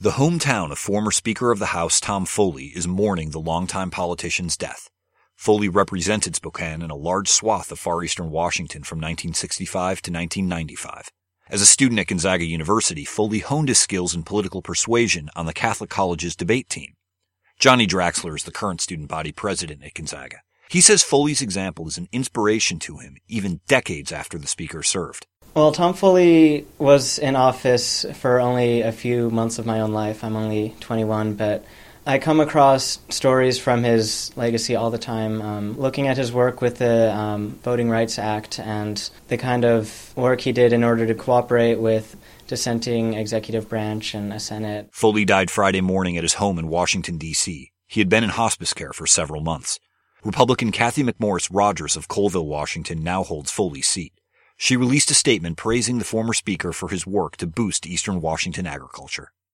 The hometown of former Speaker of the House Tom Foley is mourning the longtime politician's death. Foley represented Spokane in a large swath of far eastern Washington from 1965 to 1995. As a student at Gonzaga University, Foley honed his skills in political persuasion on the Catholic College's debate team. Johnny Draxler is the current student body president at Gonzaga. He says Foley's example is an inspiration to him even decades after the speaker served. Well, Tom Foley was in office for only a few months of my own life. I'm only 21, but I come across stories from his legacy all the time, looking at his work with the Voting Rights Act and the kind of work he did in order to cooperate with dissenting executive branch and a Senate. Foley died Friday morning at his home in Washington, D.C. He had been in hospice care for several months. Republican Cathy McMorris Rogers of Colville, Washington, now holds Foley's seat. She released a statement praising the former speaker for his work to boost eastern Washington agriculture.